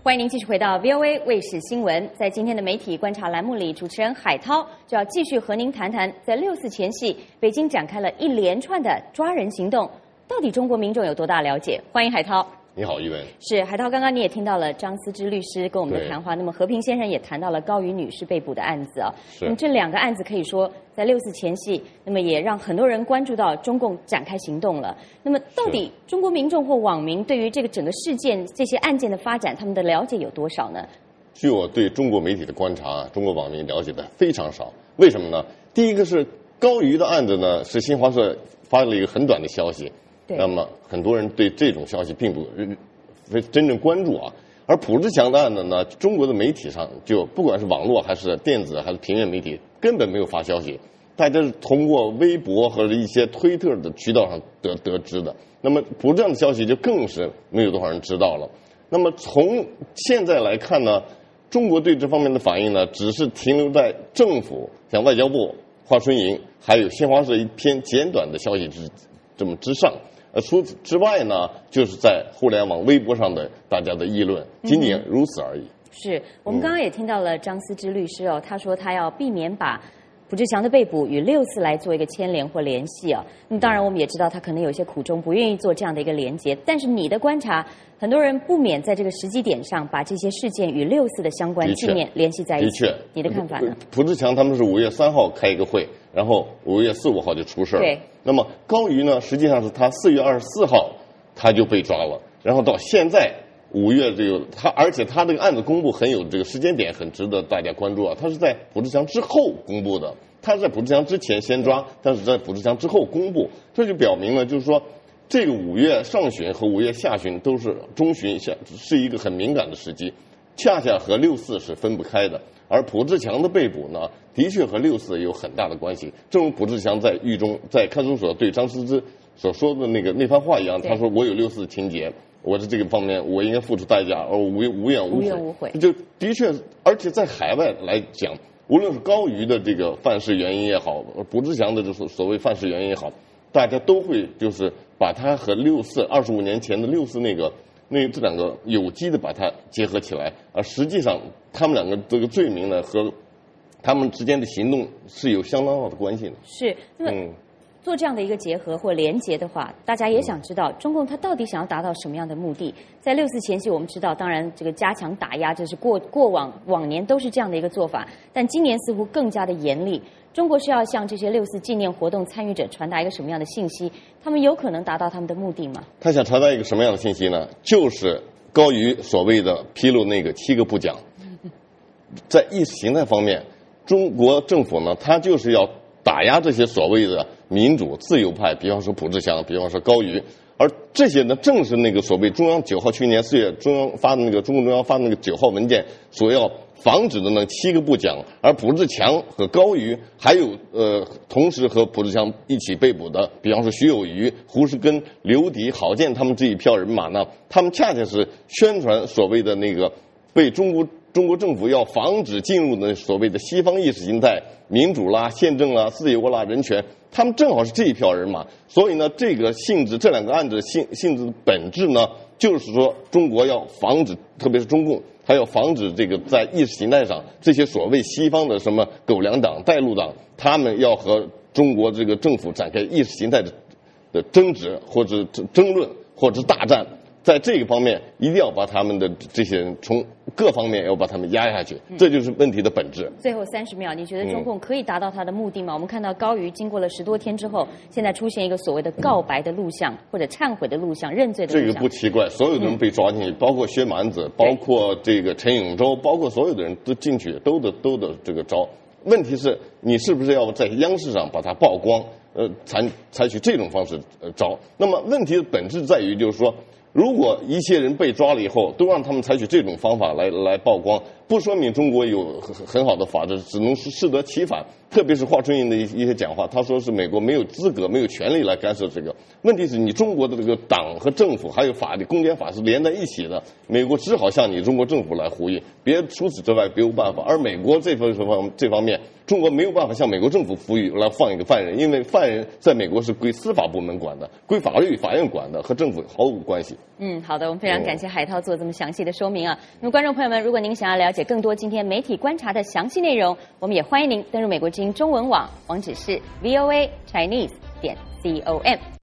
欢迎您继续回到 VOA 卫视新闻。在今天的媒体观察栏目里，主持人海涛就要继续和您谈谈，在6·4前夕，北京展开了一连串的抓人行动，到底中国民众有多大了解？欢迎海涛。 你好，一文。 是海涛，刚刚你也听到了张思之律师跟我们的谈话，那么和平先生也谈到了高瑜女士被捕的案子啊。那么这2个案子可以说在6·4前夕，那么也让很多人关注到中共展开行动了。那么到底中国民众或网民对于这个整个事件、这些案件的发展，他们的了解有多少呢？ 据我对中国媒体的观察，中国网民了解的非常少。为什么呢？第一个是高瑜的案子呢，是新华社发了一个很短的消息。那么很多人对这种消息并不真正关注啊，而卜志强的案子呢，中国的媒体上就不管是网络还是电子还是平面媒体，根本没有发消息，大家是通过微博和一些推特的渠道上得知的。那么卜志强的消息就更是没有多少人知道了。那么从现在来看呢，中国对这方面的反应呢，只是停留在政府像外交部、华春莹还有新华社一篇简短的消息之上。除此之外呢，就是在互联网、微博上的大家的议论，仅仅如此而已。 是我们刚刚也听到了张思之律师哦，他说他要避免把卜志强的被捕与6·4来做一个牵连或联系啊。那么当然我们也知道他可能有一些苦衷，不愿意做这样的一个连结。但是你的观察，很多人不免在这个时机点上把这些事件与6·4的相关纪念联系在一起。的确，你的看法呢？ 卜志强他们是5月3号开一个会，然后5月4、5号就出事了。 对。 那么高瑜呢，实际上是他4月24号他就被抓了，然后到现在5月而且他这个案子公布很有这个时间点，很值得大家关注啊。他是在卜志强之后公布的，他是在卜志强之前先抓，但是在卜志强之后公布，这就表明了就是说，这个5月上旬和5月下旬都是中旬是一个很敏感的时机，恰恰和6·4是分不开的。而卜志强的被捕呢，的确和6·4有很大的关系。正如卜志强在狱中在看守所对张思之所说的那番话一样，他说我有6·4情节，我在这个方面我应该付出代价，而我无怨无悔。就的确，而且在海外来讲，无论是高瑜的这个犯事原因也好，卜志强的这所谓犯事原因也好，大家都会就是把他和6·425年前的6·4这2个有机的把它结合起来，而实际上他们2个这个罪名呢和他们之间的行动是有相当大的关系的。 是，那么做这样的一个结合或连结的话，大家也想知道中共他到底想要达到什么样的目的？在6·4前夕，我们知道，当然这个加强打压，这是过往年都是这样的一个做法，但今年似乎更加的严厉。中国是要向这些6·4纪念活动参与者传达一个什么样的信息？他们有可能达到他们的目的吗？ 他想传达一个什么样的信息呢？就是高瑜所谓的披露那个7个不讲。在意识形态方面，中国政府呢，他就是要打压这些所谓的民主自由派，比方说卜志强，比方说高瑜，而这些呢，正是那个所谓中央9号去年4月中共中央发的那个9号文件所要防止的那7个不讲。而卜志强和高瑜还有同时和卜志强一起被捕的，比方说徐有余、胡适根、刘迪、郝建他们这一票人马呢，他们恰恰是宣传所谓的那个被中国政府要防止进入的所谓的西方意识形态、民主啦、宪政啦、自由啦、人权，他们正好是这一票人马。所以呢，这个性质，这2个案子的性质的本质呢，就是说中国要防止，特别是中共，他要防止这个在意识形态上这些所谓西方的什么狗粮党、带路党，他们要和中国这个政府展开意识形态的争执或者争论或者是大战。在这个方面一定要把他们的这些人从各方面要把他们压下去，这就是问题的本质。 最后30秒，你觉得中共可以达到他的目的吗？我们看到高瑜经过了10多天之后，现在出现一个所谓的告白的录像或者忏悔的录像、认罪的录像。 这个不奇怪，所有的人被抓进去，包括薛蛮子，包括这个陈永洲，包括所有的人都进去，都的这个招。问题是你是不是要在央视上把它曝光？采取这种方式招。那么问题的本质在于就是说，如果一些人被抓了以后，都让他们采取这种方法来曝光，不说明中国有很好的法治，只能是适得其反。特别是华春莹的一些讲话，他说是美国没有资格、没有权利来干涉这个。问题是你中国的这个党和政府还有法律、公检法是连在一起的，美国只好向你中国政府来呼应，除此之外别无办法。而美国这方面中国没有办法向美国政府赋予来放一个犯人，因为犯人在美国是归司法部门管的，归法律法院管的，和政府毫无关系。 好的，我们非常感谢海涛做这么详细的说明啊。那么观众朋友们，如果您想要了解更多今天媒体观察的详细内容，我们也欢迎您登入美国之音中文网，网址是voachinese.com。